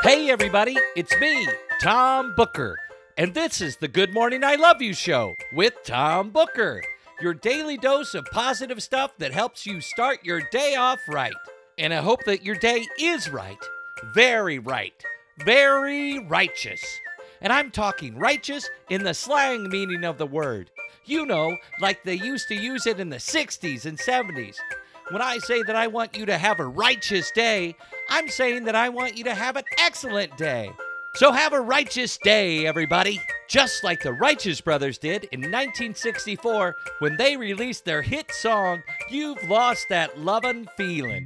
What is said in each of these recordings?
Hey everybody, it's me, Tom Booker, and this is the Good Morning I Love You show with Tom Booker, your daily dose of positive stuff that helps you start your day off right. And I hope that your day is right, very righteous. And I'm talking righteous in the slang meaning of the word. You know, like they used to use it in the 60s and 70s. When I say that I want you to have a righteous day, I'm saying that I want you to have an excellent day. So have a righteous day, everybody. Just like the Righteous Brothers did in 1964 when they released their hit song, You've Lost That Lovin' Feelin'.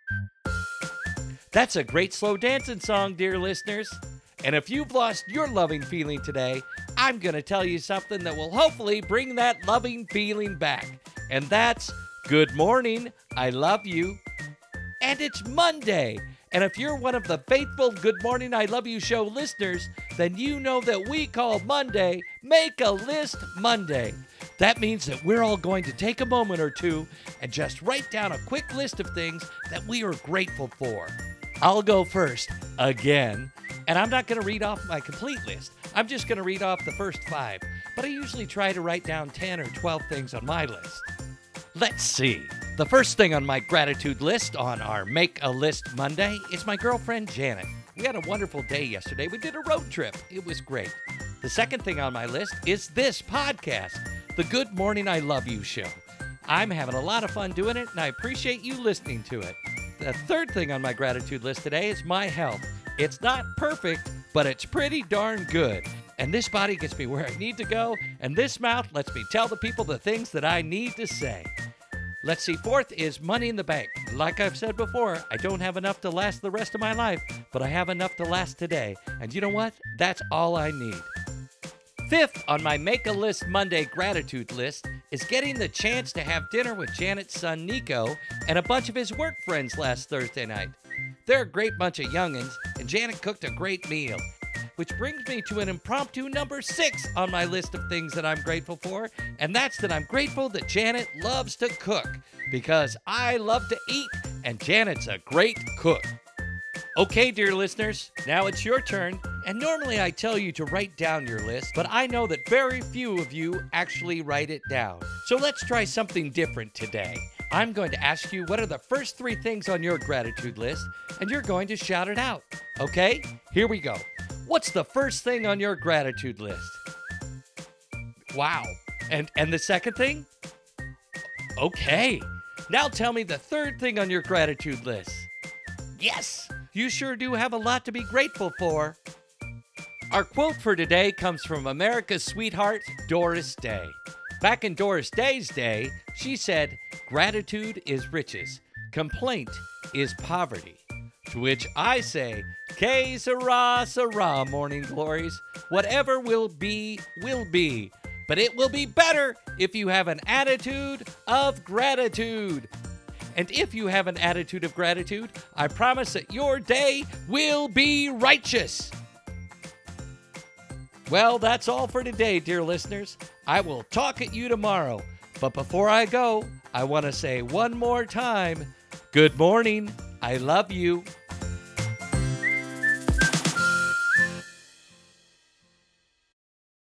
That's a great slow dancing song, dear listeners. And if you've lost your loving feeling today, I'm going to tell you something that will hopefully bring that loving feeling back. And that's good morning, I love you. And it's Monday. And if you're one of the faithful Good Morning, I Love You show listeners, then you know that we call Monday Make a List Monday. That means that we're all going to take a moment or two and just write down a quick list of things that we are grateful for. I'll go first, again, and I'm not going to read off my complete list. I'm just going to read off the first 5, but I usually try to write down 10 or 12 things on my list. Let's see. The first thing on my gratitude list on our Make a List Monday is my girlfriend Janet. We had a wonderful day yesterday. We did a road trip. It was great. The second thing on my list is this podcast, the Good Morning I Love You show. I'm having a lot of fun doing it, and I appreciate you listening to it. The third thing on my gratitude list today is my health. It's not perfect, but it's pretty darn good. And this body gets me where I need to go, and this mouth lets me tell the people the things that I need to say. Let's see, fourth is money in the bank. Like I've said before, I don't have enough to last the rest of my life, but I have enough to last today. And you know what? That's all I need. Fifth on my Make a List Monday gratitude list is getting the chance to have dinner with Janet's son Nico and a bunch of his work friends last Thursday night. They're a great bunch of youngins, and Janet cooked a great meal. Which brings me to an impromptu number 6 on my list of things that I'm grateful for, and that's that I'm grateful that Janet loves to cook, because I love to eat, and Janet's a great cook. Okay, dear listeners, now it's your turn, and normally I tell you to write down your list, but I know that very few of you actually write it down. So let's try something different today. I'm going to ask you what are the first 3 things on your gratitude list, and you're going to shout it out. Okay, here we go. What's the first thing on your gratitude list? Wow. And the second thing? Okay. Now tell me the third thing on your gratitude list. Yes, you sure do have a lot to be grateful for. Our quote for today comes from America's sweetheart, Doris Day. Back in Doris Day's day, she said, "Gratitude is riches. Complaint is poverty." To which I say, que sera, sera, morning glories. Whatever will be, will be. But it will be better if you have an attitude of gratitude. And if you have an attitude of gratitude, I promise that your day will be righteous. Well, that's all for today, dear listeners. I will talk at you tomorrow. But before I go, I want to say one more time, good morning, I love you.